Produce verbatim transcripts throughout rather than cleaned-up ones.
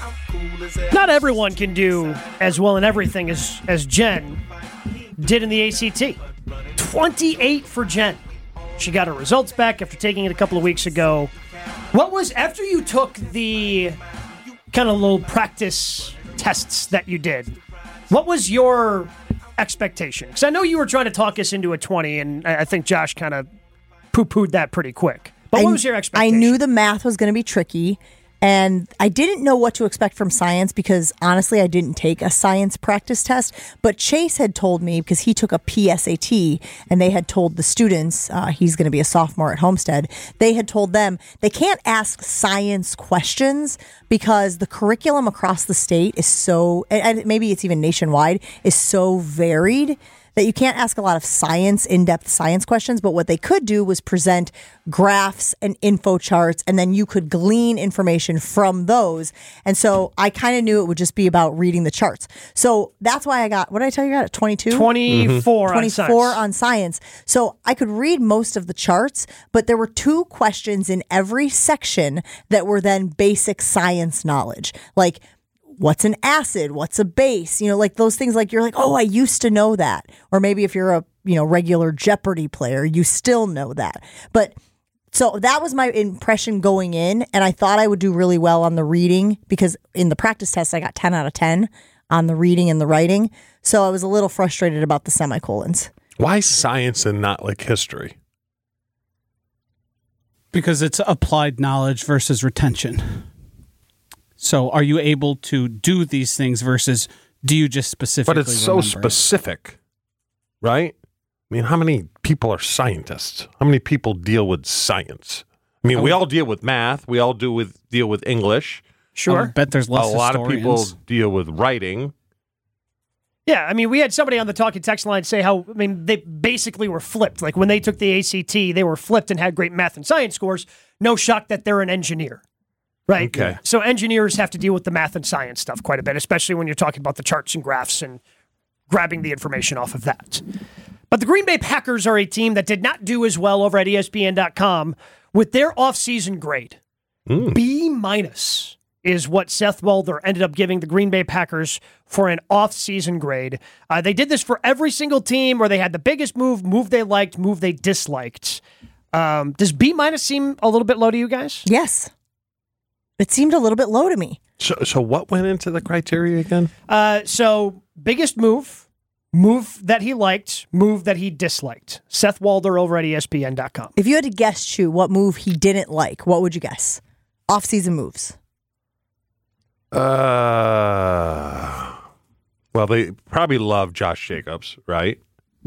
Not everyone can do as well in everything as, as Jen did in the A C T. twenty-eight for Jen. She got her results back after taking it a couple of weeks ago. What was, after you took the kind of little practice tests that you did, what was your expectation? Because I know you were trying to talk us into a twenty, and I think Josh kind of poo-pooed that pretty quick. But what I, was your expectation? I knew the math was going to be tricky, and I didn't know what to expect from science because, honestly, I didn't take a science practice test. But Chase had told me, because he took a P S A T, and they had told the students, uh, he's going to be a sophomore at Homestead, they had told them they can't ask science questions because the curriculum across the state is so, and maybe it's even nationwide, is so varied that you can't ask a lot of science, in-depth science questions, but what they could do was present graphs and info charts, and then you could glean information from those. And so I kind of knew it would just be about reading the charts. So that's why I got, what did I tell you I got at twenty-two? twenty-four, mm-hmm. on science. twenty-four on science. So I could read most of the charts, but there were two questions in every section that were then basic science knowledge. Like, what's an acid? What's a base? You know, like those things, like you're like, oh, I used to know that. Or maybe if you're a, you know, regular Jeopardy player, you still know that. But so that was my impression going in. And I thought I would do really well on the reading because in the practice test, I got ten out of ten on the reading and the writing. So I was a little frustrated about the semicolons. Why science and not like history? Because it's applied knowledge versus retention. So are you able to do these things versus do you just specifically But it's so remember specific, it? Right? I mean, how many people are scientists? How many people deal with science? I mean, I we all deal with math. We all do with deal with English. Sure. I bet there's less A lot historians. of people deal with writing. Yeah, I mean, we had somebody on the talking text line say how, I mean, they basically were flipped. Like when they took the A C T, they were flipped and had great math and science scores. No shock that they're an engineer. Right. Okay. So engineers have to deal with the math and science stuff quite a bit, especially when you're talking about the charts and graphs and grabbing the information off of that. But the Green Bay Packers are a team that did not do as well over at E S P N dot com with their offseason grade. Mm. B minus is what Seth Walder ended up giving the Green Bay Packers for an offseason grade. Uh, they did this for every single team where they had the biggest move, move they liked, move they disliked. Um, does B minus seem a little bit low to you guys? Yes. It seemed a little bit low to me. So, so what went into the criteria again? Uh, so, biggest move, move that he liked, move that he disliked. Seth Walder over at E S P N dot com. If you had to guess, Chew, what move he didn't like, what would you guess? Off-season moves. Uh, well, they probably love Josh Jacobs, right?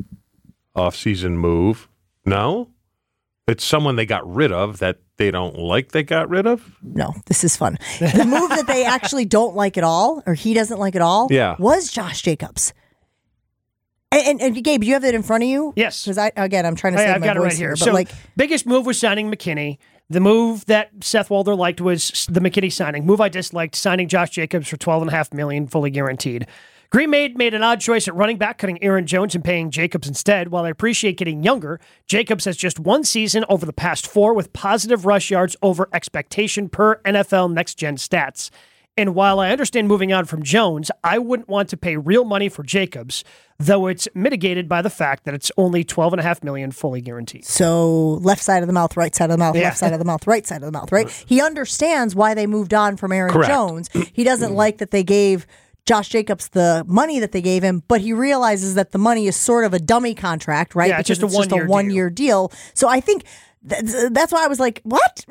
Off-season move. No? It's someone they got rid of that they don't like they got rid of? No, this is fun. The move that they actually don't like at all, or he doesn't like at all, yeah. was Josh Jacobs. And, and, and Gabe, you have it in front of you? Yes. Because, I again, I'm trying to hey, save I've my got voice it right here. here. But so, like, biggest move was signing McKinney. The move that Seth Walder liked was the McKinney signing. Move I disliked, signing Josh Jacobs for twelve point five million dollars, fully guaranteed. Green Bay made an odd choice at running back, cutting Aaron Jones and paying Jacobs instead. While I appreciate getting younger, Jacobs has just one season over the past four with positive rush yards over expectation per N F L Next Gen Stats. And while I understand moving on from Jones, I wouldn't want to pay real money for Jacobs, though it's mitigated by the fact that it's only twelve point five million dollars fully guaranteed. So left side of the mouth, right side of the mouth, Yeah. left side of the mouth, right side of the mouth, right? He understands why they moved on from Aaron Correct. Jones. He doesn't like that they gave Josh Jacobs the money that they gave him, but he realizes that the money is sort of a dummy contract, right? Yeah, it's just a it's just a one-year one-year deal. So I think th- that's why I was like, what?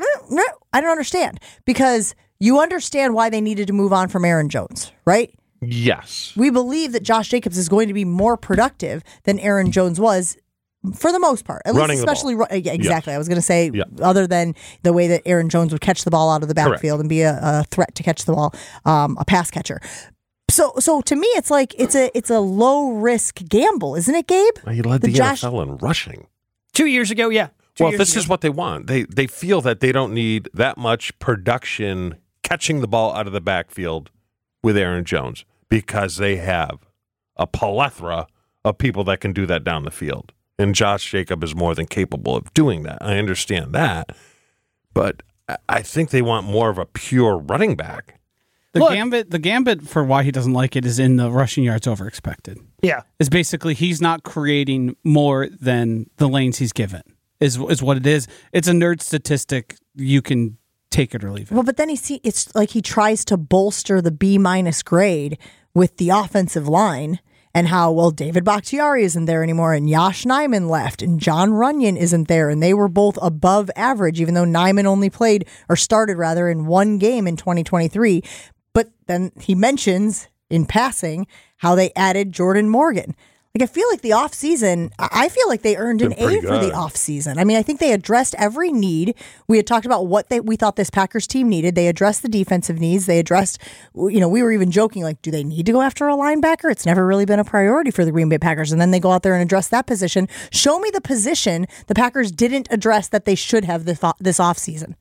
I don't understand. Because you understand why they needed to move on from Aaron Jones, right? Yes. We believe that Josh Jacobs is going to be more productive than Aaron Jones was for the most part. At Running least the especially ball. ru- yeah, exactly. Yes. I was going to say Yeah. other than the way that Aaron Jones would catch the ball out of the backfield Correct. and be a, a threat to catch the ball, um, a pass catcher. So, so to me, it's like it's a it's a low risk gamble, isn't it, Gabe? He led the, The Josh- N F L in rushing. Two years ago, yeah. Two Well, years this ago. is what they want. They they feel that they don't need that much production catching the ball out of the backfield with Aaron Jones because they have a plethora of people that can do that down the field. And Josh Jacobs is more than capable of doing that. I understand that. But I think they want more of a pure running back. The Look- gambit, the gambit for why he doesn't like it is in the rushing yards over expected. Yeah. Is basically he's not creating more than the lanes he's given. Is is what it is. It's a nerd statistic. You can take it or leave it. Well, but then he see it's like he tries to bolster the B minus grade with the offensive line and how, well, David Bakhtiari isn't there anymore and Yosh Nijman left and John Runyon isn't there. And they were both above average, even though Nijman only played or started rather in one game in twenty twenty-three. But then he mentions in passing how they added Jordan Morgan. Like, I feel like the offseason, I feel like they earned an Been pretty A for the good. offseason. I mean, I think they addressed every need. We had talked about what they we thought this Packers team needed. They addressed the defensive needs. They addressed, you know, we were even joking, like, do they need to go after a linebacker? It's never really been a priority for the Green Bay Packers. And then they go out there and address that position. Show me the position the Packers didn't address that they should have this, this offseason.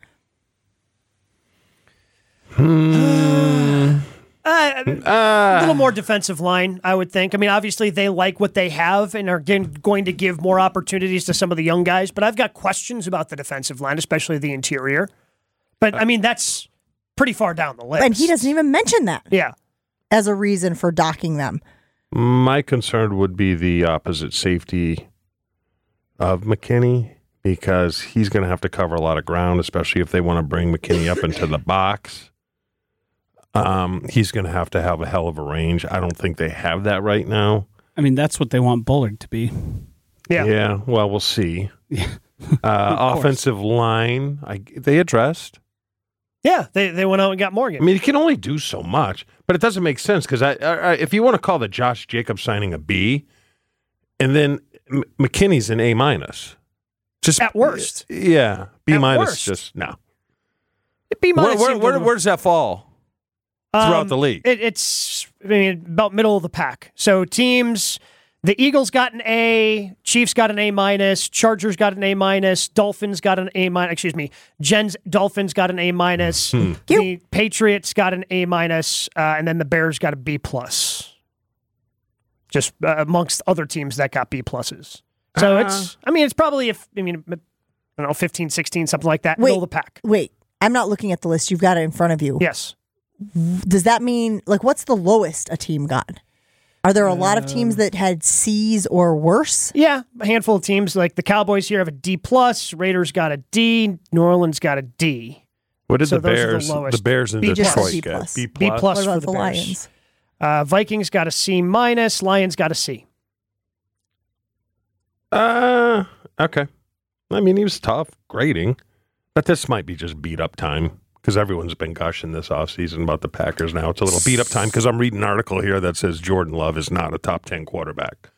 Uh, a little more defensive line, I would think. I mean, obviously they like what they have and are g- going to give more opportunities to some of the young guys, but I've got questions about the defensive line, especially the interior. But, I mean, that's pretty far down the list. And he doesn't even mention that Yeah. as a reason for docking them. My concern would be the opposite safety of McKinney because he's going to have to cover a lot of ground, especially if they want to bring McKinney up into the box. Um, he's going to have to have a hell of a range. I don't think they have that right now. I mean, that's what they want Bullard to be. Yeah. Yeah, well, we'll see. uh, offensive line, I, they addressed. Yeah, they, they went out and got I Morgan. mean, you can only do so much, but it doesn't make sense because I, I, if you want to call the Josh Jacobs signing a B, and then M- McKinney's an A minus, just At worst. yeah, B At minus, worst. just no. B Where, minus where, seemed a where, little- where does that fall throughout Um, the league? It, it's I mean about middle of the pack. So teams, the Eagles got an A, Chiefs got an A minus, Chargers got an A minus, Dolphins got an A minus. Excuse me, Jens Dolphins got an A minus. Hmm. The Patriots got an A minus, uh, and then the Bears got a B plus. Just uh, amongst other teams that got B pluses. So Uh. it's I mean it's probably if I mean I don't know fifteen, sixteen, something like that. Wait. Middle of the pack. Wait, I'm not looking at the list. You've got it in front of you. Yes. Does that mean, like, what's the lowest a team got? Are there a lot of teams that had C's or worse? Yeah, a handful of teams like the Cowboys here have a D plus. Raiders got a D. New Orleans got a D. What did so the those are the Bears, the, lowest. Bears in B just Detroit B get? plus. B B plus. plus What for about the, the Bears. Lions? Uh, Vikings got a C minus. Lions got a C. Uh, okay. I mean, he was tough, grading, but this might be just beat up time because everyone's been gushing this offseason about the Packers now. It's a little beat up time because I'm reading an article here that says Jordan Love is not a top ten quarterback.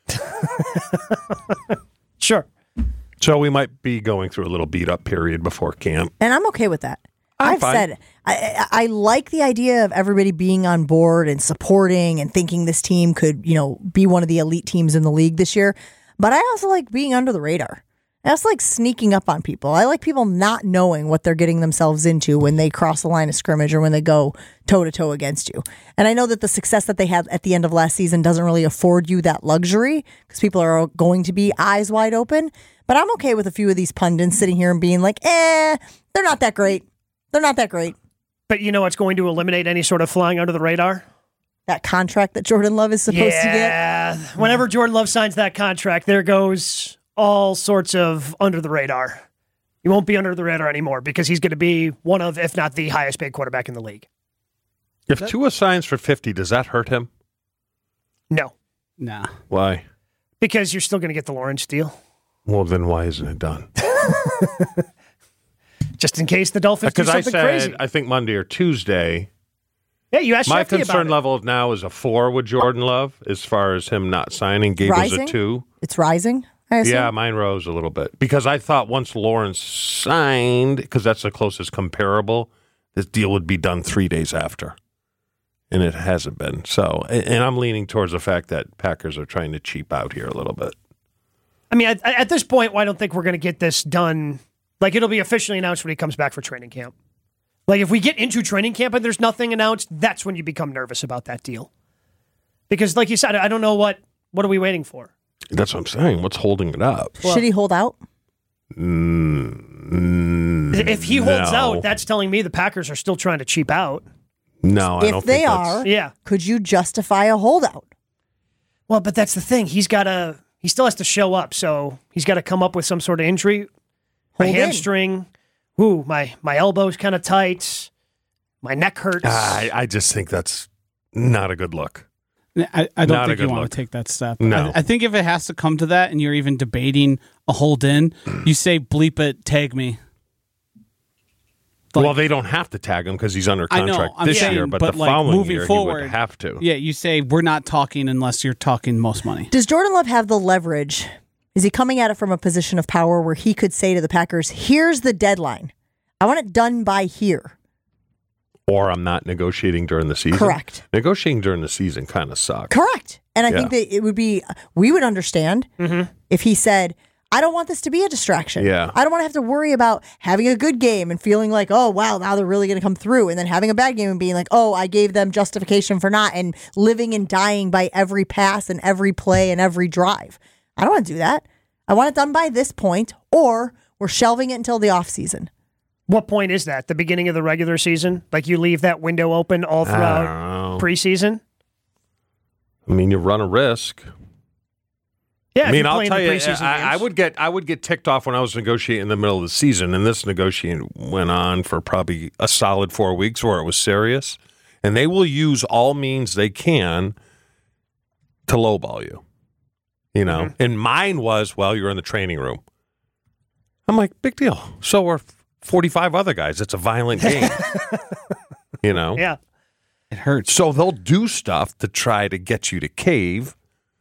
Sure. So we might be going through a little beat up period before camp. And I'm okay with that. I'm I've fine. said I, I, I like the idea of everybody being on board and supporting and thinking this team could, you know, be one of the elite teams in the league this year. But I also like being under the radar. I also like sneaking up on people. I like people not knowing what they're getting themselves into when they cross the line of scrimmage or when they go toe to toe against you. And I know that the success that they had at the end of last season doesn't really afford you that luxury because people are going to be eyes wide open. But I'm okay with a few of these pundits sitting here and being like, eh, they're not that great. They're not that great. But you know what's going to eliminate any sort of flying under the radar? That contract that Jordan Love is supposed to get. Yeah. Whenever Jordan Love signs that contract, there goes all sorts of under the radar. He won't be under the radar anymore because he's going to be one of, if not the highest paid quarterback in the league. If Tua signs for fifty, does that hurt him? No, Nah. Why? because you're still going to get the Lawrence deal. Well, then why isn't it done? Just in case the Dolphins do Because I something said, crazy. I think Monday or Tuesday, Yeah, you asked my Shefty concern about it. level now is a four with Jordan Love as far as him not signing. Gabe was Rising? a two. It's rising, I assume. Yeah, mine rose a little bit because I thought once Lawrence signed, because that's the closest comparable, this deal would be done three days after, and it hasn't been. So, and and I'm leaning towards the fact that Packers are trying to cheap out here a little bit. I mean, at, at this point, I don't think we're going to get this done. Like, it'll be officially announced when he comes back for training camp. Like, if we get into training camp and there's nothing announced, that's when you become nervous about that deal. Because, like you said, I don't know what what are we waiting for. That's what I'm saying. What's holding it up? Should he hold out? Mm, If he holds no. out, that's telling me the Packers are still trying to cheap out. No, I if don't they think that's- are, Yeah. could you justify a holdout? Well, but that's the thing. He's got to. He still has to show up, so he's got to come up with some sort of injury. My Hold in. hamstring. Ooh, my my elbow's kind of tight. My neck hurts. I, I just think that's not a good look. I, I don't Not a think you good want look. to take that step. No. I, I think if it has to come to that and you're even debating a hold in, you say bleep it, tag me. Like- well, they don't have to tag him because he's under I know, contract I'm this saying, year, but, but, the like, following moving year he forward- would have to. Yeah, you say we're not talking unless you're talking most money. Does Jordan Love have the leverage? Is he coming at it from a position of power where he could say to the Packers, here's the deadline. I want it done by here. Or I'm not negotiating during the season. Correct. Negotiating during the season kind of sucks. Correct. And I Yeah. think that it would be, we would understand if he said, I don't want this to be a distraction. Yeah. I don't want to have to worry about having a good game and feeling like, oh, wow, now they're really going to come through. And then having a bad game and being like, oh, I gave them justification for not, and living and dying by every pass and every play and every drive. I don't want to do that. I want it done by this point, or we're shelving it until the offseason. What point is that? The beginning of the regular season? Like you leave that window open all I throughout don't know. preseason? I mean, you run a risk. Yeah, I if mean, you're I'll playing tell the you, preseason I, I games. would get I would get ticked off when I was negotiating in the middle of the season, and this negotiating went on for probably a solid four weeks where it was serious, and they will use all means they can to lowball you. You know, Mm-hmm. and mine was, well, you're in the training room. I'm like, big deal. So are forty-five other guys. It's a violent game. You know? Yeah. It hurts. So they'll do stuff to try to get you to cave.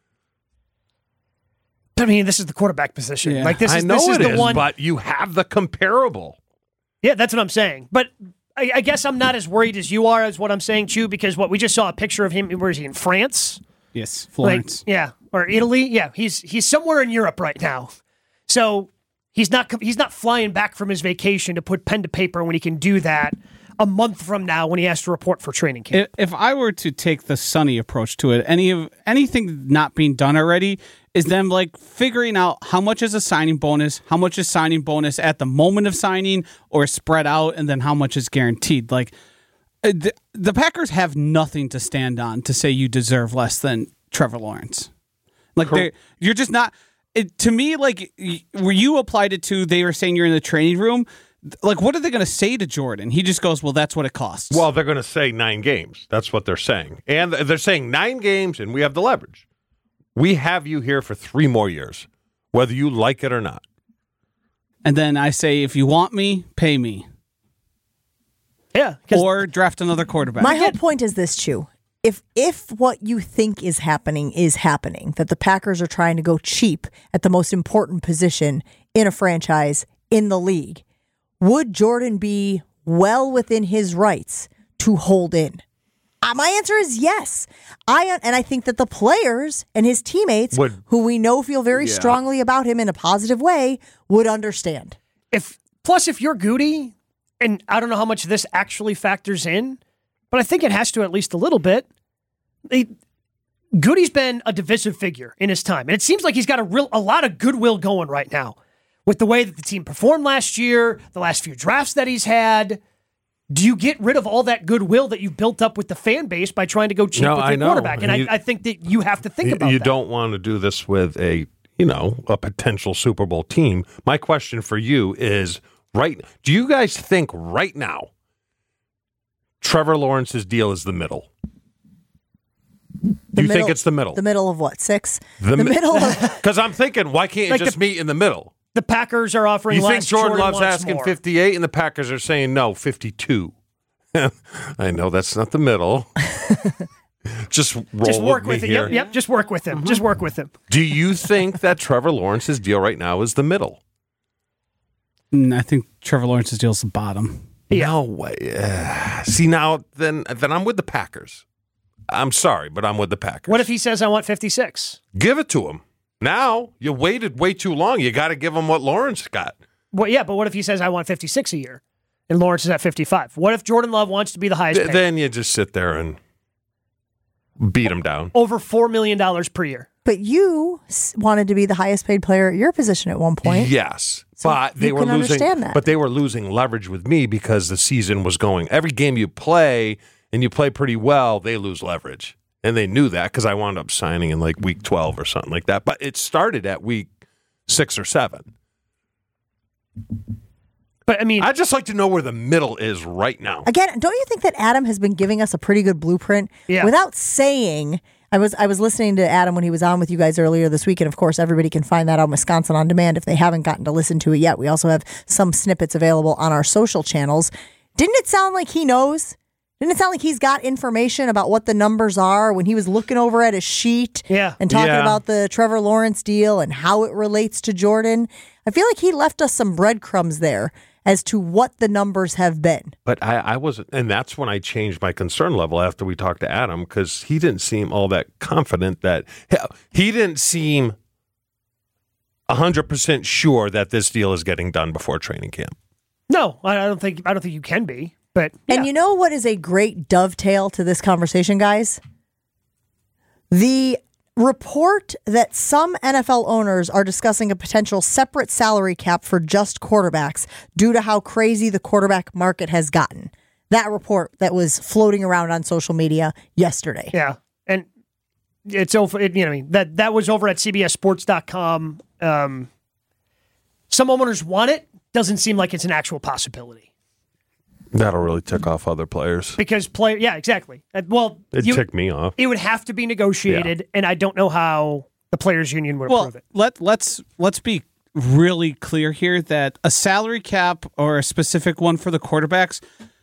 I mean, this is the quarterback position. Yeah. Like this I is know this is it the is, one. but you have the comparable. Yeah, that's what I'm saying. But I, I guess I'm not as worried as you are, as what I'm saying, Chew, because what we just saw a picture of him. Where is he, in France? Yes, Like, Florence. yeah, or Italy. Yeah, he's he's somewhere in Europe right now. So he's not he's not flying back from his vacation to put pen to paper when he can do that a month from now when he has to report for training camp. If, if I were to take the Sunny approach to it, any of anything not being done already is them like figuring out how much is a signing bonus, how much is signing bonus at the moment of signing, or spread out, and then how much is guaranteed. Like uh, the, the Packers have nothing to stand on to say you deserve less than Trevor Lawrence. Like they, you're just not. It, to me, like y- where you applied it to, they were saying you're in the training room. Like, what are they going to say to Jordan? He just goes, well, that's what it costs. Well, they're going to say nine games. That's what they're saying. And they're saying nine games, and we have the leverage. We have you here for three more years, whether you like it or not. And then I say, if you want me, pay me. Yeah, 'cause Or draft another quarterback. My whole point is this, Chew. If if what you think is happening is happening, that the Packers are trying to go cheap at the most important position in a franchise in the league, would Jordan be well within his rights to hold in? Uh, my answer is yes. I and I think that the players and his teammates, Would- who we know feel very Yeah. strongly about him in a positive way, would understand. if plus if you're Goody, and I don't know how much this actually factors in, but I think it has to at least a little bit. They, Goody's been a divisive figure in his time, and it seems like he's got a real a lot of goodwill going right now with the way that the team performed last year, the last few drafts that he's had. Do you get rid of all that goodwill that you've built up with the fan base by trying to go cheap No, with I your know. quarterback? And And you- I, I think that you have to think You, about you that. don't want to do this with a, you know, a potential Super Bowl team. My question for you is, right, do you guys think right now Trevor Lawrence's deal is the middle? Do The you middle- think it's the middle? The middle of what? Six? The the mi- middle of Because I'm thinking, why can't you Like just the- meet in the middle? The Packers are offering You think less. Jordan Love's wants asking more. fifty-eight and the Packers are saying no, fifty-two? I know that's not the middle. Just roll Just work with with, me it. here. Yep, yep. Just work with him. Just work with him. Do you think that Trevor Lawrence's deal right now is the middle? Mm, I think Trevor Lawrence's deal's the bottom. No way. Uh, see now, then then I'm with the Packers. I'm sorry, but I'm with the Packers. What if he says I want fifty-six? Give it to him now? You waited way too long. You got to give him what Lawrence got. Well, yeah, but what if he says I want fifty-six a year, and Lawrence is at fifty-five? What if Jordan Love wants to be the highest Th- paid? then you just sit there and beat him down. Over four million dollars per year. But you s- wanted to be the highest paid player at your position at one point. Yes, So but they you were can losing. understand that. But they were losing leverage with me because the season was going. Every game you play, and you play pretty well, they lose leverage. And they knew that because I wound up signing in like week twelve or something like that. But it started at week six or seven. But I mean, I'd just like to know where the middle is right now. Again, don't you think that Adam has been giving us a pretty good blueprint Yeah. without saying? I was I was listening to Adam when he was on with you guys earlier this week, and of course, everybody can find that on Wisconsin On Demand if they haven't gotten to listen to it yet. We also have some snippets available on our social channels. Didn't it sound like he knows? Didn't it sound like he's got information about what the numbers are when he was looking over at his sheet Yeah. and talking Yeah. about the Trevor Lawrence deal and how it relates to Jordan? I feel like he left us some breadcrumbs there as to what the numbers have been. But I, I wasn't, and that's when I changed my concern level after we talked to Adam, because he didn't seem all that confident that he didn't seem one hundred percent sure that this deal is getting done before training camp. no, I I don't think I don't think you can be. But And yeah. you know what is a great dovetail to this conversation, guys? The report that some N F L owners are discussing a potential separate salary cap for just quarterbacks due to how crazy the quarterback market has gotten. That report that was floating around on social media yesterday. Yeah, and it's over. It, you know, I mean, that that was over at C B S Sports dot com. Um, some owners want it. Doesn't seem like it's an actual possibility That'll really tick off other players. because player. Yeah, exactly. Uh, Well, It you- ticked me off. it would have to be negotiated, and I don't know how the players' union would Well, approve it. let let's let's be really clear here that a salary cap or a specific one for the quarterbacks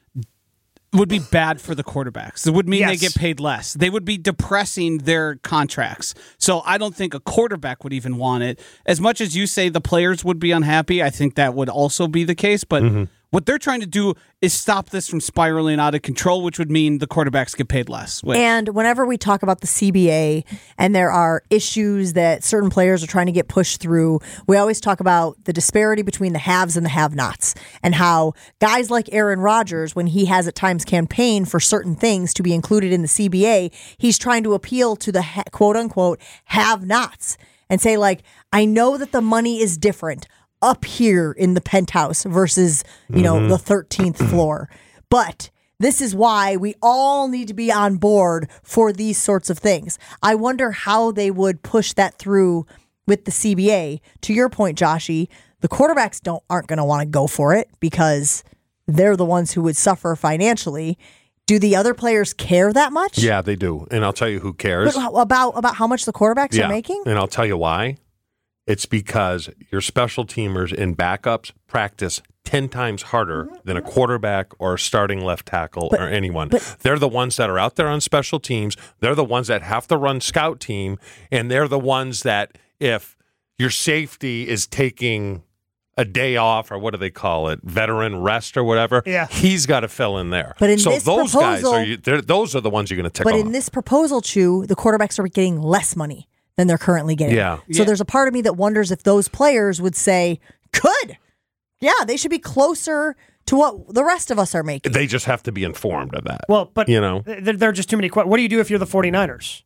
would be bad for the quarterbacks. It would mean they Yes. get paid less. They would be depressing their contracts. So I don't think a quarterback would even want it. As much as you say the players would be unhappy, I think that would also be the case. But Mm-hmm. what they're trying to do is stop this from spiraling out of control, which would mean the quarterbacks get paid less. Which, And whenever we talk about the C B A and there are issues that certain players are trying to get pushed through, we always talk about the disparity between the haves and the have-nots and how guys like Aaron Rodgers, when he has at times campaigned for certain things to be included in the C B A, he's trying to appeal to the ha- quote-unquote have-nots and say, like, I know that the money is different up here in the penthouse versus, you know, the thirteenth floor. But this is why we all need to be on board for these sorts of things. I wonder how they would push that through with the C B A. To your point, Joshy, the quarterbacks don't aren't going to want to go for it because they're the ones who would suffer financially. Do the other players care that much? Yeah, they do. And I'll tell you who cares. But how- about about how much the quarterbacks yeah. are making? And I'll tell you why. It's because your special teamers and backups practice ten times harder than a quarterback or a starting left tackle But- or anyone. but- They're the ones that are out there on special teams. They're the ones that have to run scout team. And they're the ones that if your safety is taking a day off or what do they call it, veteran rest or whatever, Yeah. he's got to fill in there. But in so this those guys proposal- are you- they're- those are the ones you're going to tick But off. in this proposal, Chew, the quarterbacks are getting less money than they're currently getting. Yeah. So Yeah. there's a part of me that wonders if those players would say, good. Yeah, they should be closer to what the rest of us are making. They just have to be informed of that. Well, but You know. th- there are just too many questions. What do you do if you're the 49ers?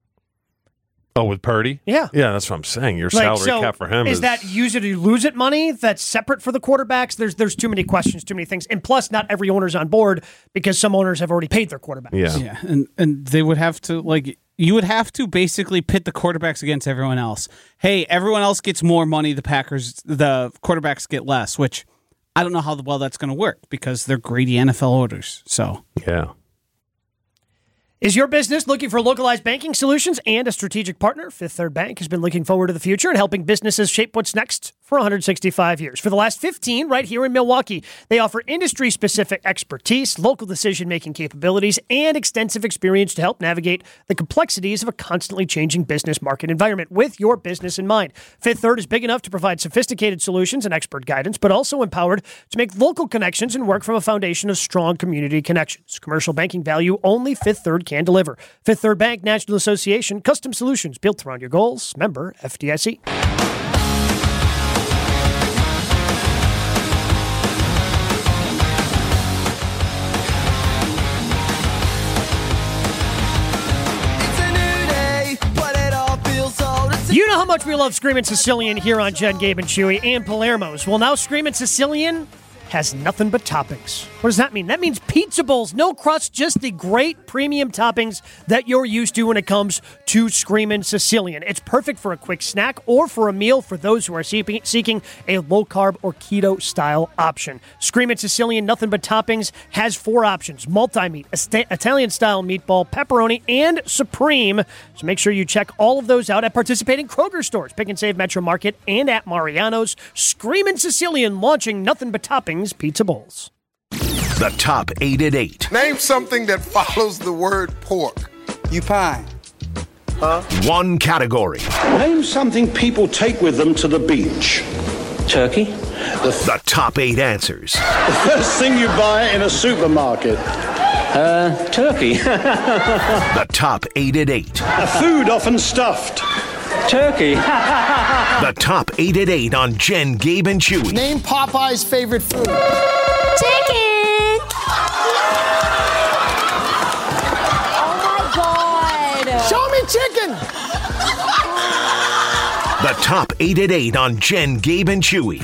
Oh, with Purdy? Yeah. Yeah, that's what I'm saying. Your Like, salary so cap for him is, is, that use it or you lose it money that's separate for the quarterbacks? There's there's too many questions, too many things, and plus, not every owner's on board because some owners have already paid their quarterbacks. Yeah. Yeah, and and they would have to like you would have to basically pit the quarterbacks against everyone else. Hey, everyone else gets more money. The Packers, the quarterbacks get less. Which I don't know how well that's going to work because they're greedy N F L owners. So Yeah. Is your business looking for localized banking solutions and a strategic partner? Fifth Third Bank has been looking forward to the future and helping businesses shape what's next for one hundred sixty-five years. For the last fifteen, right here in Milwaukee, they offer industry-specific expertise, local decision-making capabilities, and extensive experience to help navigate the complexities of a constantly changing business market environment with your business in mind. Fifth Third is big enough to provide sophisticated solutions and expert guidance, but also empowered to make local connections and work from a foundation of strong community connections. Commercial banking value only Fifth Third can deliver. Fifth Third Bank, National Association, custom solutions built around your goals. Member F D I C. You know how much we love Screamin' Sicilian here on Jen, Gabe, and Chewy, and Palermo's. Well, now Screamin' Sicilian has nothing but toppings. What does that mean? That means Pizza Bowls, no crust, just the great premium toppings that you're used to when it comes to Screamin' Sicilian. It's perfect for a quick snack or for a meal for those who are seeking seeking a low-carb or keto-style option. Screamin' Sicilian, nothing but toppings, has four options: multi-meat, Italian-style meatball, pepperoni, and supreme. So make sure you check all of those out at participating Kroger stores, Pick and Save Metro Market, and at Mariano's. Screamin' Sicilian launching nothing but toppings pizza bowls. The top eight at eight. Name something that follows the word pork. You pie. Huh? One category. Name something people take with them to the beach. Turkey. The, the top eight answers. The first thing you buy in a supermarket. Uh, turkey. The top eight at eight. A food often stuffed. Turkey. The top eight at eight on Jen, Gabe, and Chewy. Name Popeye's favorite food. Chicken! Oh my God! Show me chicken! The top eight at eight on Jen, Gabe, and Chewy.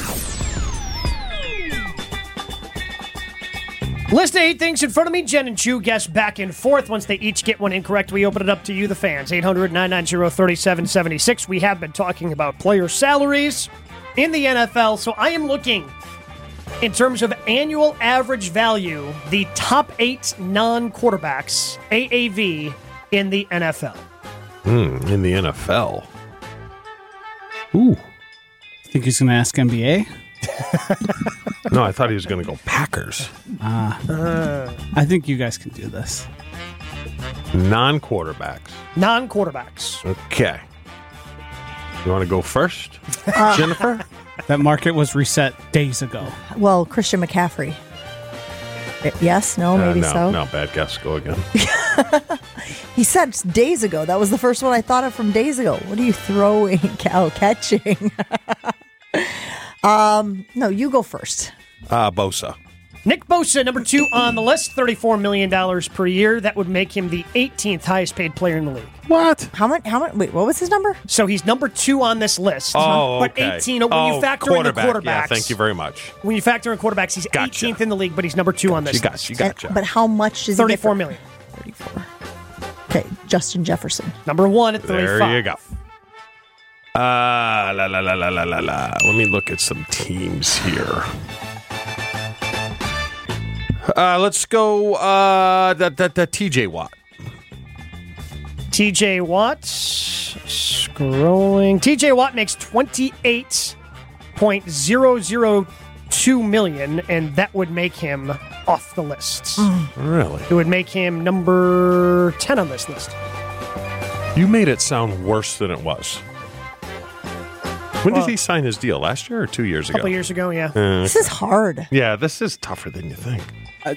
List of eight things in front of me. Jen and Chew guess back and forth. Once they each get one incorrect, we open it up to you, the fans. eight hundred, nine nine zero, three seven seven six. We have been talking about player salaries in the N F L, so I am looking, in terms of annual average value, the top eight non-quarterbacks, A A V, in the N F L. Hmm, in the N F L. Ooh. Think he's going to ask N B A? No, I thought he was going to go Packers. Ah. Uh, I think you guys can do this. Non-quarterbacks. Non-quarterbacks. Okay. You want to go first, uh, Jennifer? That market was reset days ago. Well, Christian McCaffrey. Yes? No? Maybe uh, no, so? No, bad guess. Go again. He said days ago. That was the first one I thought of from days ago. What are you throwing? Oh, catching. um, no, you go first. Uh, Bosa. Nick Bosa, number two on the list, thirty-four million dollars per year. That would make him the eighteenth highest paid player in the league. What? How much? How much? Wait, what was his number? So he's number two on this list. Oh, But okay. eighteen, when oh, you factor in the quarterbacks. Yeah, thank you very much. When you factor in quarterbacks, he's Gotcha. eighteenth in the league, but he's number two on this You got list. you gotcha. And- but how much does he get thirty-four for- million. thirty-four. Okay, Justin Jefferson. Number one at thirty-five. There you go. Uh, la, la, la, la, la, la, la. Let me look at some teams here. Uh, let's go uh, the, the, the T J Watt. T J Watt. Scrolling. T J Watt makes twenty-eight point zero zero two million dollars, and that would make him off the list. Really? It would make him number ten on this list. You made it sound worse than it was. When Well- did he sign his deal? Last year or two years A ago? couple years ago, yeah. Uh, This is hard. yeah, this is tougher than you think.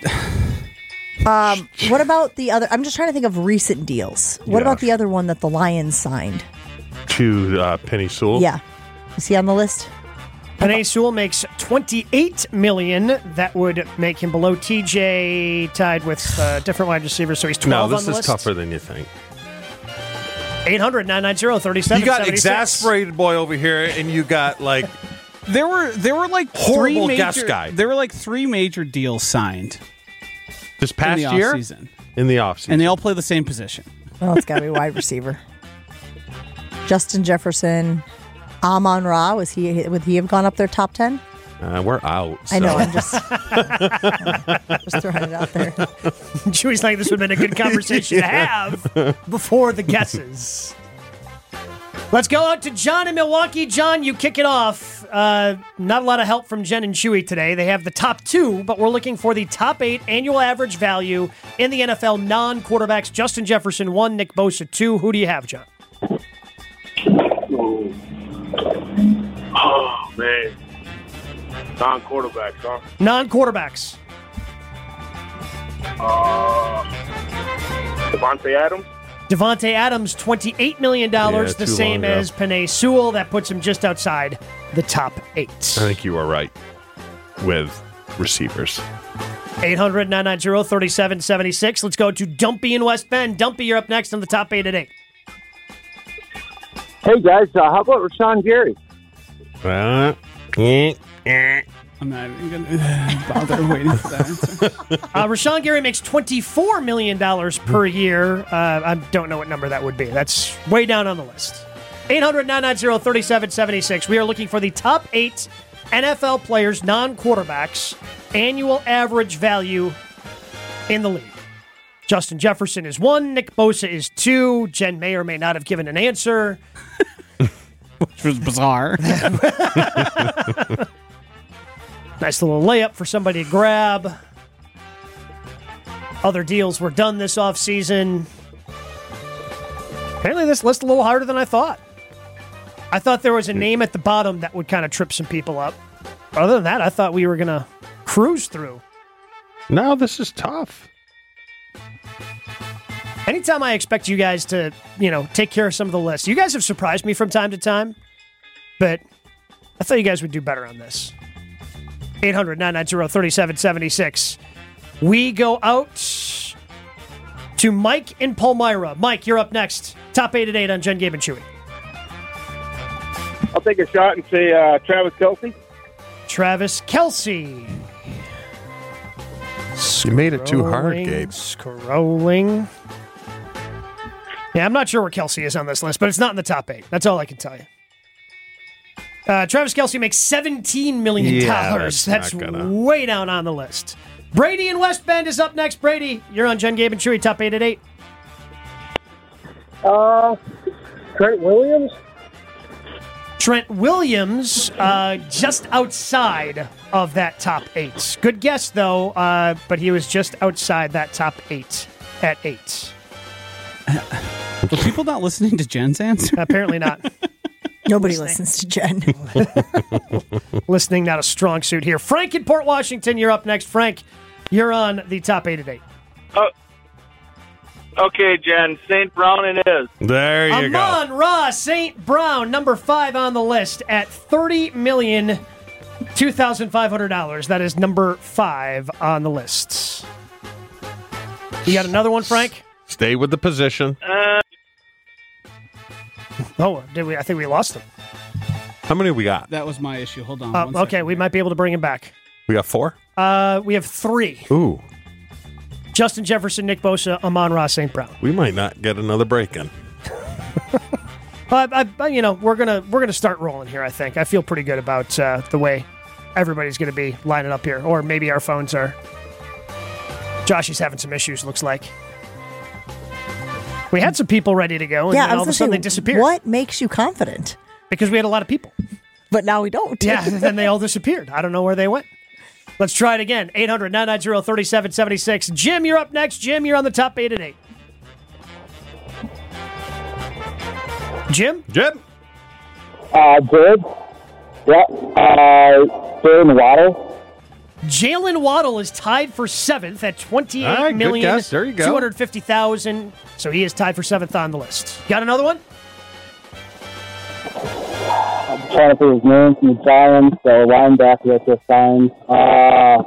Um, what about the other? I'm just trying to think of recent deals. What Yeah. about the other one that the Lions signed? To uh, Penny Sewell? Yeah. Is he on the list? Penei Sewell makes twenty-eight million dollars. That would make him below T J, tied with uh, different wide receivers, so he's No, twelve this on the is list. tougher than you think. eight hundred, nine nine zero, three seven You got seven six. exasperated boy over here, and you got like There were there were like Horrible three guess major, guy. There were like three major deals signed this past in the year offseason. in the offseason. And they all play the same position. Well, it's got to be wide receiver. Justin Jefferson, Amon Ra. Was he? Would he have gone up there top ten? Uh, we're out. I know. so- I'm just just throwing it out there. Chewy's like, this would have been a good conversation to have before the guesses. Let's go out to John in Milwaukee. John, you kick it off. Uh, not a lot of help from Jen and Chewy today. They have the top two, but we're looking for the top eight annual average value in the N F L non-quarterbacks. Justin Jefferson, one. Nick Bosa, two. Who do you have, John? Oh, man. Non-quarterbacks, huh? Non-quarterbacks. Uh, Devontae Adams? Devontae Adams, twenty-eight million dollars, Yeah, the too same long ago. as Penei Sewell. That puts him just outside the top eight. I think you are right with receivers. eight hundred, nine nine zero, three seven seven six. Let's go to Dumpy in West Bend. Dumpy, you're up next on the top eight at eight. Hey, guys, uh, how about Rashawn Gary? Uh, eh, eh. I'm not even going to bother waiting for that. uh, Rashawn Gary makes twenty-four million dollars per year. Uh, I don't know what number that would be. That's way down on the list. eight hundred, nine nine zero, three seven seven six. We are looking for the top eight N F L players, non-quarterbacks, annual average value in the league. Justin Jefferson is one. Nick Bosa is two. Jen may or may not have given an answer. Which was bizarre. Nice little layup for somebody to grab. Other deals were done this offseason. Apparently this list a little harder than I thought. I thought there was a name at the bottom that would kind of trip some people up. Other than that, I thought we were going to cruise through. No, this is tough. Anytime I expect you guys to, you know, take care of some of the lists, you guys have surprised me from time to time, but I thought you guys would do better on this. eight hundred, nine nine zero, three seven seven six. We go out to Mike in Palmyra. Mike, you're up next. Top eight at eight on Jen, Gabe, and Chewy. I'll take a shot and say uh, Travis Kelce. Travis Kelce. You made it too hard, Scrolling, Gabe. Scrolling. Yeah, I'm not sure where Kelce is on this list, but it's not in the top eight. That's all I can tell you. Uh, Travis Kelce makes seventeen million dollars. Yeah, that's that's gonna... way down on the list. Brady in West Bend is up next. Brady, you're on Jen, Gabe, and Chewy. Top eight at eight. Uh, Trent Williams. Trent Williams, uh, just outside of that top eight. Good guess, though, uh, but he was just outside that top eight at eight. Were people not listening to Jen's answer? Apparently not. Nobody Listening. listens to Jen. Listening, not a strong suit here. Frank in Port Washington, you're up next. Frank, you're on the top eight at eight. Oh, okay, Jen. Saint Brown it is. There you go. Amon Ra Saint Brown, number five on the list at thirty million dollars, two thousand five hundred dollars. That is number five on the list. You got another one, Frank? Stay with the position. Uh, Oh, did we? I think we lost him. How many we got? That was my issue. Hold on. Uh, one okay, second. we might be able to bring him back. We got four? Uh, we have three. Ooh. Justin Jefferson, Nick Bosa, Amon Ra Saint Brown. We might not get another break in. Uh, I, I, you know, we're gonna we're gonna start rolling here. I think I feel pretty good about uh, the way everybody's gonna be lining up here, or maybe our phones are. Josh is having some issues. Looks like we had some people ready to go, and yeah, then I all was of a sudden say, they disappeared. What makes you confident? Because we had a lot of people. But now we don't. Yeah, and then they all disappeared. I don't know where they went. Let's try it again. eight hundred, nine nine zero, three seven seven six. Jim, you're up next. Jim, you're on the top eight at eight. Jim? Jim? uh, good. Yeah. Uh, Jalen Waddle. Jalen Waddle is tied for seventh at twenty-eight All right, good million guess. There you go. two hundred fifty thousand. So he is tied for seventh on the list. Got another one? I'm trying to put his name from the Giants, so linebacker that just signed. Uh,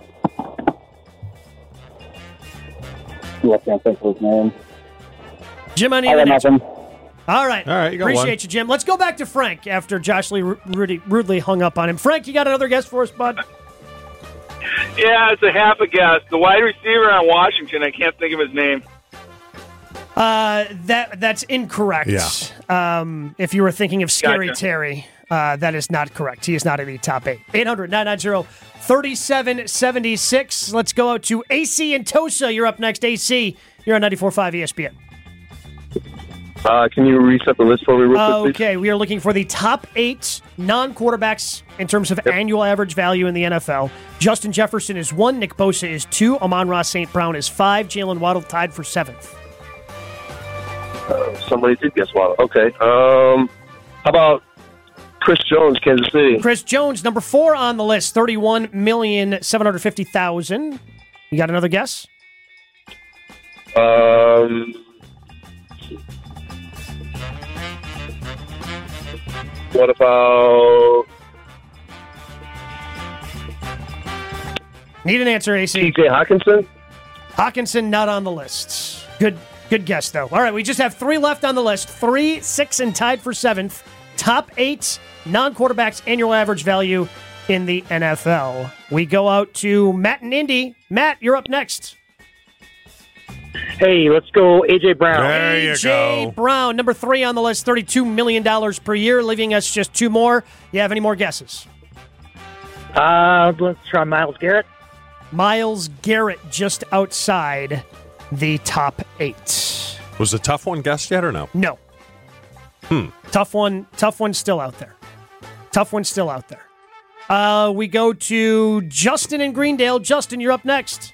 I can't think of his name. Jim, I need I got an answer. nothing. All right. All right, you got Appreciate one. you, Jim. Let's go back to Frank after Josh Lee ru- rudely, rudely hung up on him. Frank, you got another guess for us, bud? Yeah, it's a half a guess. The wide receiver on Washington, I can't think of his name. Uh, that That's incorrect. Yeah. Um, if you were thinking of Scary Gotcha. Terry, uh, that is not correct. He is not in the top eight. eight hundred, nine nine zero, three seven seven six. Let's go out to A C and Tosa. You're up next. A C, you're on ninety-four point five E S P N. Uh, can you reset the list for me real quick, Okay, we are looking for the top eight non-quarterbacks in terms of annual average value in the N F L. Justin Jefferson is one. Nick Bosa is two. Amon-Ra Saint Brown is five. Jalen Waddle tied for seventh. Uh, somebody did guess Waddle. Okay. Um, how about Chris Jones, Kansas City? Chris Jones, number four on the list, thirty-one million seven hundred fifty thousand. You got another guess? Um, what about Need an answer, A C. T J Hawkinson? Hawkinson not on the list. Good good guess, though. All right, we just have three left on the list. Three, six, and tied for seventh. Top eight non-quarterbacks annual average value in the N F L. We go out to Matt and Indy. Matt, you're up next. Hey, let's go A J Brown. There you A J go. Brown, number three on the list, thirty-two million dollars per year, leaving us just two more. You have any more guesses? Uh, let's try Myles Garrett. Myles Garrett just outside the top eight. Was the tough one guessed yet or no? No. Hmm. Tough one. Tough one still out there. Tough one still out there. Uh, we go to Justin in Greendale. Justin, you're up next.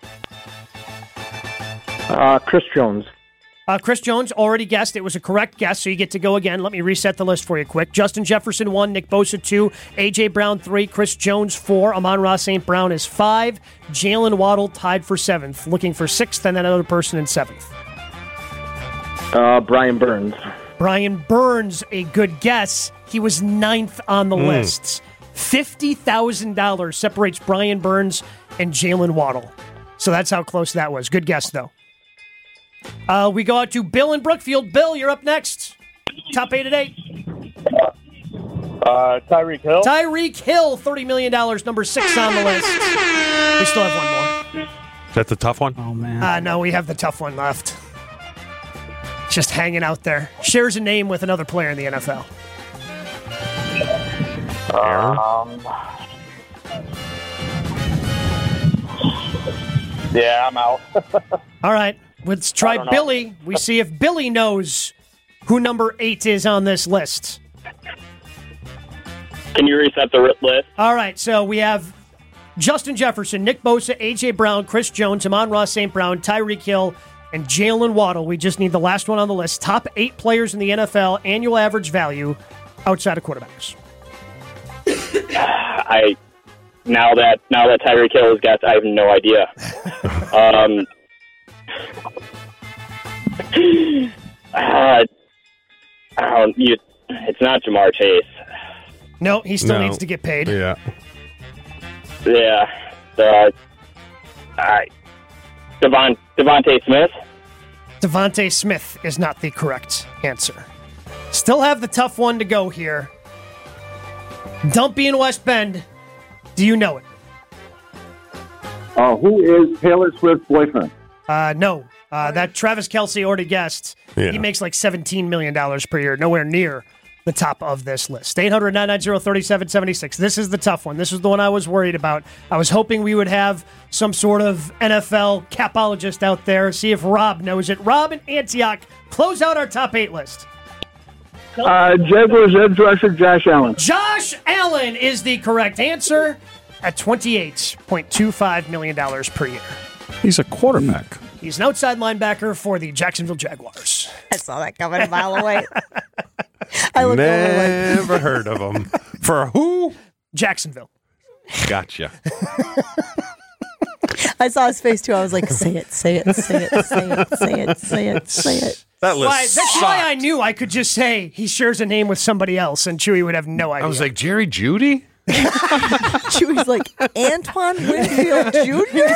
Uh, Chris Jones. Uh, Chris Jones already guessed. It was a correct guess, so you get to go again. Let me reset the list for you quick. Justin Jefferson, one. Nick Bosa, two. A J. Brown, three. Chris Jones, four. Amon-Ra Saint Brown is five. Jalen Waddle tied for seventh. Looking for sixth, and another person in seventh. Uh, Brian Burns. Brian Burns, a good guess. He was ninth on the Mm. list. fifty thousand dollars separates Brian Burns and Jalen Waddle. So that's how close that was. Good guess, though. Uh, we go out to Bill in Brookfield. Bill, you're up next. Top eight at eight. Uh, Tyreek Hill. Tyreek Hill, thirty million dollars, number six on the list. We still have one more. Is that the tough one? Oh, man. Uh, no, we have the tough one left. Just hanging out there. Shares a name with another player in the N F L. Um, yeah, I'm out. All right, let's try Billy. We see if Billy knows who number eight is on this list. Can you reset the list? All right, so we have Justin Jefferson, Nick Bosa, A J. Brown, Chris Jones, Amon-Ra Saint Brown, Tyreek Hill, and Jalen Waddle. We just need the last one on the list. Top eight players in the N F L, annual average value outside of quarterbacks. I now that now that Tyreek Hill is guessed, I have no idea. um, uh, I don't. You, it's not Jamar Chase. No, he still No. needs to get paid. Yeah. Yeah. So, uh, all right. Devon, Devontae Smith. Devontae Smith is not the correct answer. Still have the tough one to go here. Dumpy in West Bend. Do you know it? Uh, who is Taylor Swift's boyfriend? Uh, no. Uh, that Travis Kelce already guessed. Yeah. He makes like seventeen million dollars per year. Nowhere near the top of this list. eight hundred, nine nine zero, three seven seven six. This is the tough one. This is the one I was worried about. I was hoping we would have some sort of N F L capologist out there, see if Rob knows it. Rob and Antioch, close out our top eight list. Uh, Jaguars edge rusher Josh Allen. Josh Allen is the correct answer at twenty-eight point two five million dollars per year. He's a quarterback. He's an outside linebacker for the Jacksonville Jaguars. I saw that coming a mile away. I looked over like, Never heard of him. For who? Jacksonville. Gotcha. I saw his face too. I was like, say it, say it, say it, say it, say it, say it, say it. That list Why, that's sucked. why I knew I could just say he shares a name with somebody else, and Chewy would have no idea. I was like, Jerry Judy? Chewy's like, Antoine Winfield Junior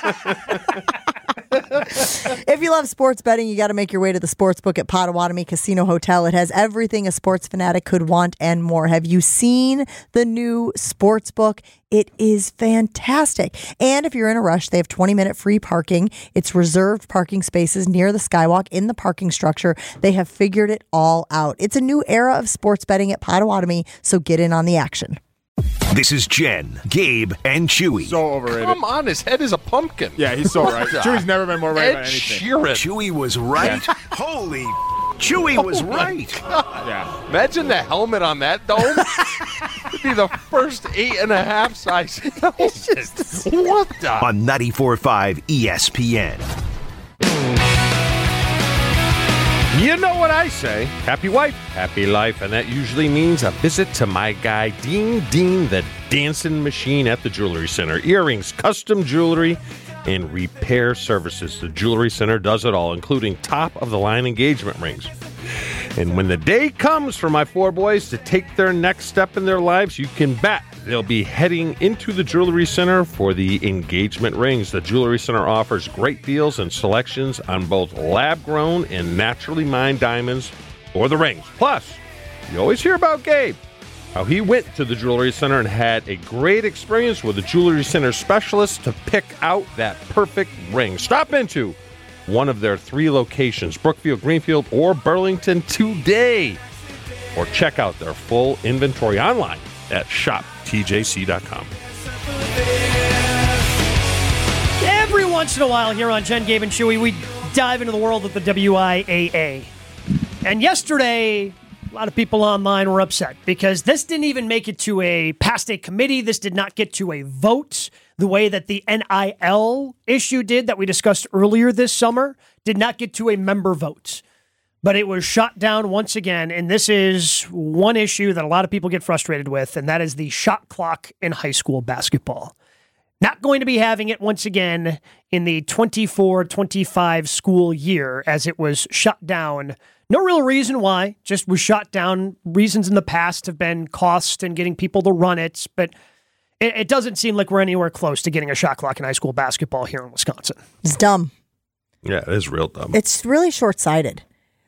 If you love sports betting, you got to make your way to the Sportsbook at Potawatomi Casino Hotel. It has everything a sports fanatic could want and more. Have you seen the new Sportsbook? It is fantastic. And if you're in a rush, they have twenty-minute free parking. It's reserved parking spaces near the Skywalk in the parking structure. They have figured it all out. It's a new era of sports betting at Potawatomi, so get in on the action. This is Jen, Gabe, and Chewy. So overrated. Come on, his head is a pumpkin. Yeah, he's so right. Chewy's never been more right Ed about anything. Sheeran. Chewy was right. Holy, Chewy was Oh my right. God. Yeah. Imagine the helmet on that dome. It'd be the first eight and a half size helmet. What the? On ninety-four point five E S P N. You know what I say. Happy wife, happy life. And that usually means a visit to my guy, Dean Dean, the dancing machine at the Jewelry Center. Earrings, custom jewelry, and repair services. The Jewelry Center does it all, including top-of-the-line engagement rings. And when the day comes for my four boys to take their next step in their lives, you can bet they'll be heading into the Jewelry Center for the engagement rings. The Jewelry Center offers great deals and selections on both lab-grown and naturally mined diamonds for the rings. Plus, you always hear about Gabe. how he went to the Jewelry Center and had a great experience with a Jewelry Center specialist to pick out that perfect ring. Stop into one of their three locations, Brookfield, Greenfield, or Burlington today. Or check out their full inventory online at shop t j c dot com. Every once in a while here on Jen, Gabe, and Chewy, we dive into the world of the W I A A. And yesterday, a lot of people online were upset because this didn't even make it to a past a committee. This did not get to a vote the way that the N I L issue did that we discussed earlier this summer. Did not get to a member vote. But it was shot down once again, and this is one issue that a lot of people get frustrated with, and that is the shot clock in high school basketball. Not going to be having it once again in the twenty-four twenty-five school year as it was shut down. No real reason why, just was shot down. Reasons in the past have been cost and getting people to run it, but it, it doesn't seem like we're anywhere close to getting a shot clock in high school basketball here in Wisconsin. It's dumb. Yeah, it is real dumb. It's really short-sighted.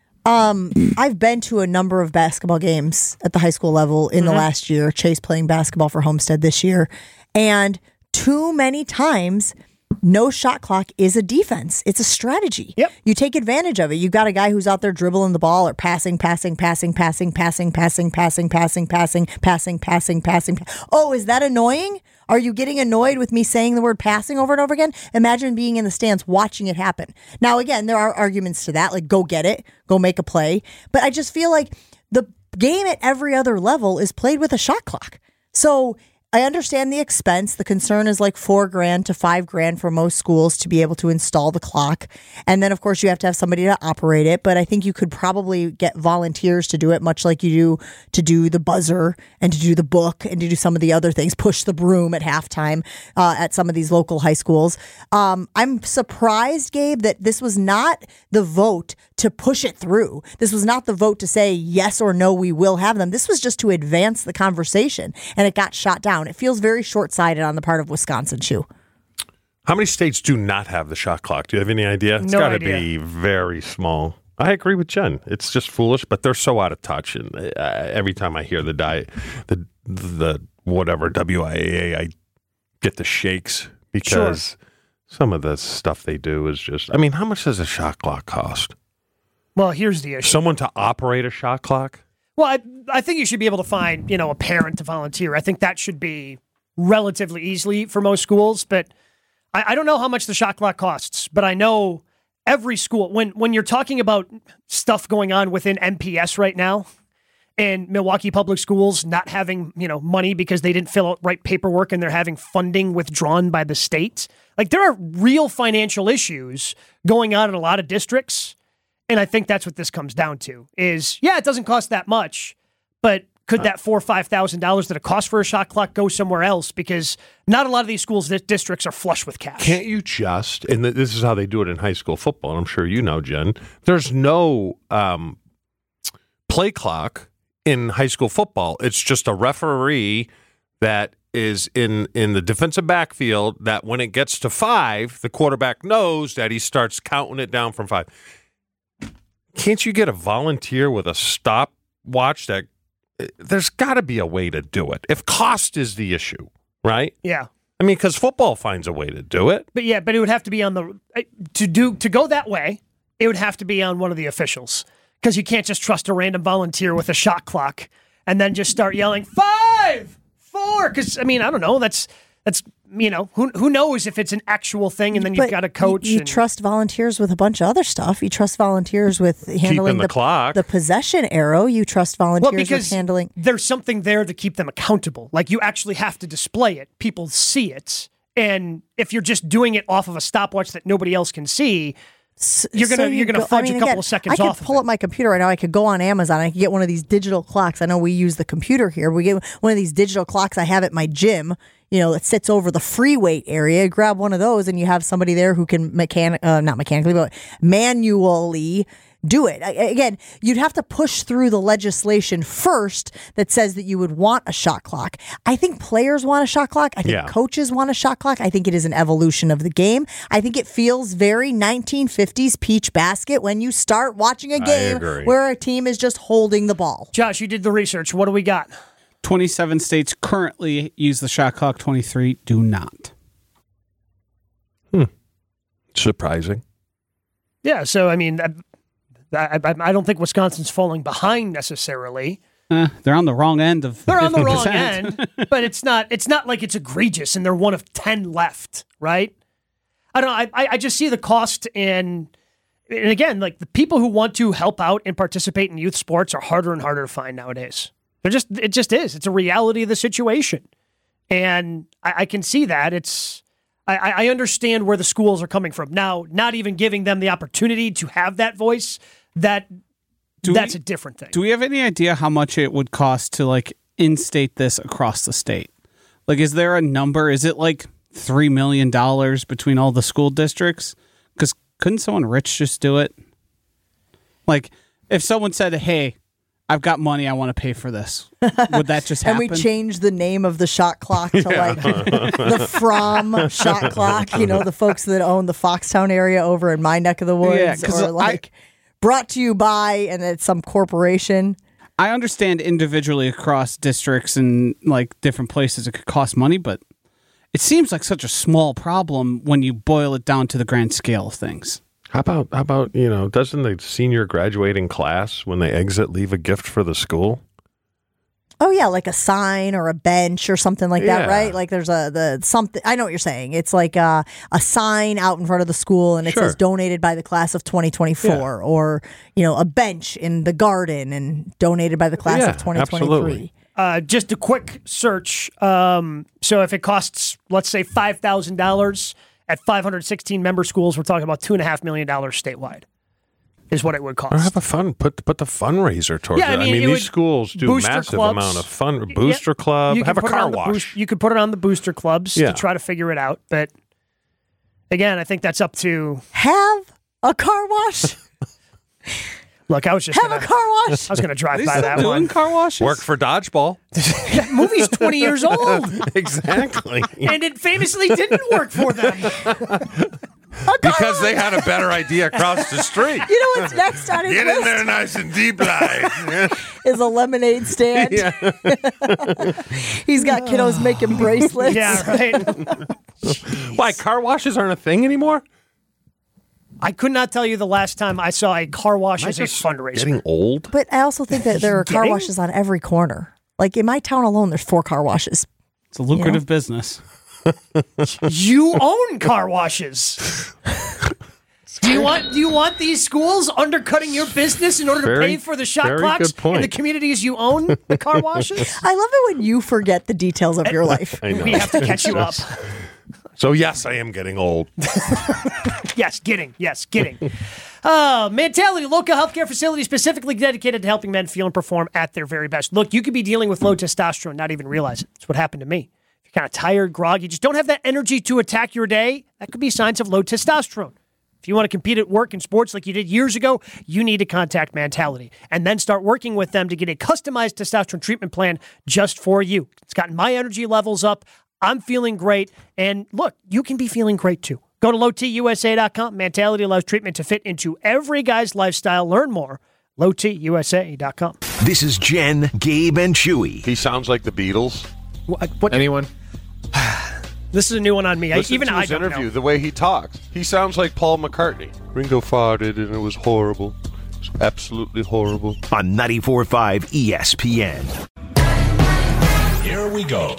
Um, I've been to a number of basketball games at the high school level in mm-hmm. the last year. Chase playing basketball for Homestead this year. And too many times, no shot clock is a defense. It's a strategy. Yep. You take advantage of it. You've got a guy who's out there dribbling the ball or passing, passing, passing, passing, passing, passing, passing, passing, passing, passing, passing, passing. Oh, is that annoying? Are you getting annoyed with me saying the word passing over and over again? Imagine being in the stands watching it happen. Now, again, there are arguments to that, like go get it, go make a play. But I just feel like the game at every other level is played with a shot clock. So I understand the expense. The concern is like four grand to five grand for most schools to be able to install the clock. And then, of course, you have to have somebody to operate it. But I think you could probably get volunteers to do it, much like you do to do the buzzer and to do the book and to do some of the other things, push the broom at halftime uh, at some of these local high schools. Um, I'm surprised, Gabe, that this was not the vote to push it through. This was not the vote to say yes or no, we will have them. This was just to advance the conversation, and it got shot down. It feels very short-sighted on the part of Wisconsin, Chew. How many states do not have the shot clock? Do you have any idea? It's no got to idea. be very small. I agree with Jen. It's just foolish, but they're so out of touch. And uh, every time I hear the diet, the the whatever W I A A, I get the shakes because Sure. some of the stuff they do is just. I mean, how much does a shot clock cost? Well, here's the issue. Someone to operate a shot clock? Well, I, I think you should be able to find, you know, a parent to volunteer. I think that should be relatively easily for most schools, but I, I don't know how much the shot clock costs, but I know every school, when, when you're talking about stuff going on within M P S right now and Milwaukee Public Schools not having, you know, money because they didn't fill out right paperwork and they're having funding withdrawn by the state, like there are real financial issues going on in a lot of districts. And I think that's what this comes down to is, yeah, it doesn't cost that much, but could that four or five thousand dollars that it costs for a shot clock go somewhere else? Because not a lot of these schools, districts are flush with cash. Can't you just, and this is how they do it in high school football, and I'm sure you know, Jen, there's no um, play clock in high school football. It's just a referee that is in, in the defensive backfield that when it gets to five, the quarterback knows that he starts counting it down from five. Can't you get a volunteer with a stopwatch that there's got to be a way to do it if cost is the issue, right? Yeah. I mean, because football finds a way to do it. But yeah, but it would have to be on the, to do, to go that way, it would have to be on one of the officials because you can't just trust a random volunteer with a shot clock and then just start yelling five, four. Because, I mean, I don't know. That's, that's, you know, who who knows if it's an actual thing, and then you've But got a coach. You, you and, trust volunteers with a bunch of other stuff. You trust volunteers with handling the clock. the possession arrow. You trust volunteers well, because with handling. There's something there to keep them accountable. Like you actually have to display it. People see it, and if you're just doing it off of a stopwatch that nobody else can see, you're gonna So you you're gonna go- fudge I mean, a couple again, of seconds I could off. of pull it. up my computer right now. I could go on Amazon. I could get one of these digital clocks. I know we use the computer here. We get one of these digital clocks I have at my gym. You know, it sits over the free weight area. Grab one of those, and you have somebody there who can mechanic, uh, not mechanically, but manually do it. I, again, you'd have to push through the legislation first that says that you would want a shot clock. I think players want a shot clock. I think Yeah. coaches want a shot clock. I think it is an evolution of the game. I think it feels very nineteen fifties peach basket when you start watching a game agree. where a team is just holding the ball. Josh, you did the research. What do we got? twenty-seven states currently use the shot clock. twenty-three do not. Hmm. Surprising. Yeah, so, I mean, I, I, I don't think Wisconsin's falling behind necessarily. Eh, they're on the wrong end of They're on the fifty wrong percent. end, but it's not It's not like it's egregious and they're one of ten left, right? I don't know. I, I just see the cost in... And again, like the people who want to help out and participate in youth sports are harder and harder to find nowadays. They're just, it just is. It's a reality of the situation. And I, I can see that. It's, I, I understand where the schools are coming from. Now, not even giving them the opportunity to have that voice, that Do that's we- a different thing. Do we have any idea how much it would cost to like in-state this across the state? Like, is there a number? Is it like three million dollars between all the school districts? Because couldn't someone rich just do it? Like, if someone said, hey, I've got money, I want to pay for this, would that just And happen? we changed the name of the shot clock to like the From shot clock, you know, the folks that own the Foxtown area over in my neck of the woods. Yeah, 'cause or I- like brought to you by, and it's some corporation. I understand individually across districts and like different places it could cost money, but it seems like such a small problem when you boil it down to the grand scale of things. How about, how about, you know, doesn't the senior graduating class, when they exit, leave a gift for the school? Oh yeah, like a sign or a bench or something like that, Yeah. right? Like there's a the something. I know what you're saying. It's like a, a sign out in front of the school, and it Sure. says donated by the class of twenty twenty-four, Yeah. or you know, a bench in the garden and donated by the class Yeah, of twenty twenty-three. absolutely. Uh, just a quick search. Um, so if it costs, let's say, five thousand dollars at five hundred sixteen member schools, we're talking about two point five million dollars statewide is what it would cost. Or have a fun, put put the fundraiser towards Yeah, I it. mean, I mean, it these would- schools do booster massive clubs. amount of fun. Booster Yeah, club, you can have a put it car on the wash. boost- you could put it on the booster clubs Yeah. to try to figure it out. But again, I think that's up to... Have a car wash. Look, I was just Have gonna, a car wash. I was going to drive Are they by still that doing one. car washes? Worked for dodgeball. That movie's twenty years old, Exactly. and it famously didn't work for them. Because they had a better idea across the street. You know what's next on his Get in list there nice and deep, like. is a lemonade stand. Yeah. He's got kiddos making bracelets. Yeah, right. Why, car washes aren't a thing anymore? I could not tell you the last time I saw a car wash Am I as a just fundraiser. Getting old? But I also think that there are car Getting- washes on every corner. Like in my town alone, there's four car washes. It's a lucrative business. You own car washes. Do you want do you want these schools undercutting your business in order to Very- pay for the shot very clocks good point. in the communities you own the car washes? I love it when you forget the details of your life. I know. We have to catch you up. So, yes, I am getting old. Yes, getting. Yes, getting. Uh, Mentality, local healthcare facility specifically dedicated to helping men feel and perform at their very best. Look, you could be dealing with low testosterone, not even realize it. That's what happened to me. If you're kind of tired, groggy, just don't have that energy to attack your day, that could be signs of low testosterone. If you want to compete at work and sports like you did years ago, you need to contact Mentality and then start working with them to get a customized testosterone treatment plan just for you. It's gotten my energy levels up. I'm feeling great. And look, you can be feeling great too. Go to low t u s a dot com. Mentality allows treatment to fit into every guy's lifestyle. Learn more. low t u s a dot com. This is Jen, Gabe, and Chewy. He sounds like the Beatles. What? what Anyone? this is a new one on me. I, Listen even to I his don't interview, know. the way he talks. He sounds like Paul McCartney. Ringo farted and it was horrible. It was absolutely horrible. On ninety-four point five E S P N. Here we go.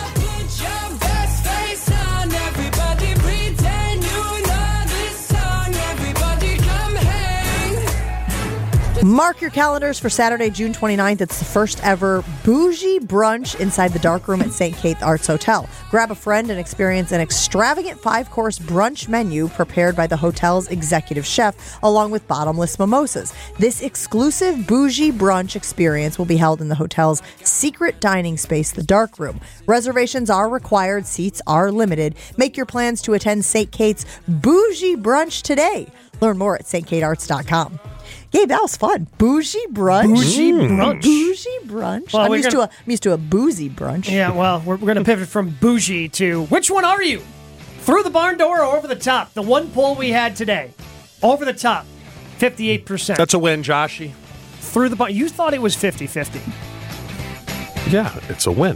Mark your calendars for Saturday, June twenty-ninth. It's the first ever bougie brunch inside the dark room at Saint Kate Arts Hotel. Grab a friend and experience an extravagant five-course brunch menu prepared by the hotel's executive chef, along with bottomless mimosas. This exclusive bougie brunch experience will be held in the hotel's secret dining space, the dark room. Reservations are required. Seats are limited. Make your plans to attend Saint Kate's bougie brunch today. Learn more at st kate arts dot com. Gabe, that was fun. Bougie brunch. Bougie brunch. Bougie brunch. Well, I'm we're used gonna- to a I'm used to a boozy brunch. Yeah, well, we're, we're going to pivot from bougie to which one are you? Through the barn door or over the top? The one poll we had today. Over the top, fifty-eight percent. That's a win, Joshy. Through the barn. You thought it was fifty-fifty. Yeah, it's a win.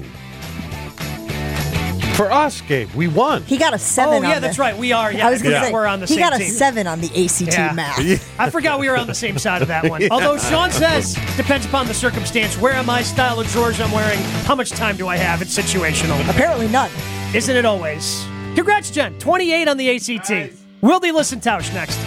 For us, Gabe, we won. He got a seven. Oh, yeah, on that's the, right. We are. Yeah, I was going to yeah. say we're on the he same got a team. seven on the A C T Yeah. math. I forgot we were on the same side of that one. Yeah. Although Sean says, depends upon the circumstance. Where am I? Style of drawers I'm wearing? How much time do I have? It's situational. Apparently none. Isn't it always? Congrats, Jen. twenty-eight on the A C T. Nice. Wildy Listen Tausch next.